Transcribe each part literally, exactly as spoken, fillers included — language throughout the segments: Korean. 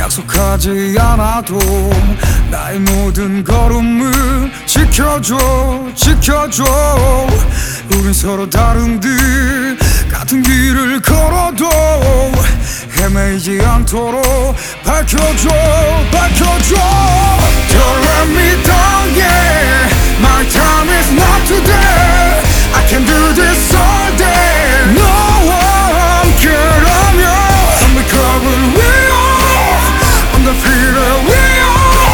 약속하지 않아도 나의 모든 걸음을 지켜줘 지켜줘. 우린 서로 다른 듯 같은 길을 걸어도 헤매이지 않도록 밝혀줘 밝혀줘. Don't let me down, yeah. My time is not today. I can do this all day. 너와 함께라면 선물컵을 위어 On the freeway 위어.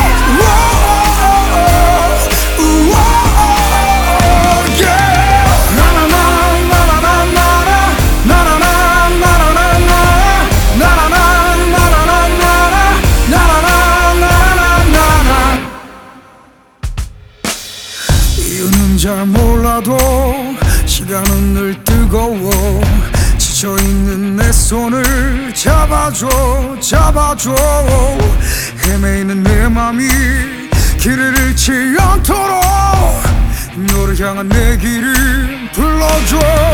이유는 잘 몰라도 시간은 늘 뜨거워. 지쳐있는 내 손을 잡아줘 잡아줘. 헤매이는 내 맘이 길을 잃지 않도록 너를 향한 내 길을 불러줘.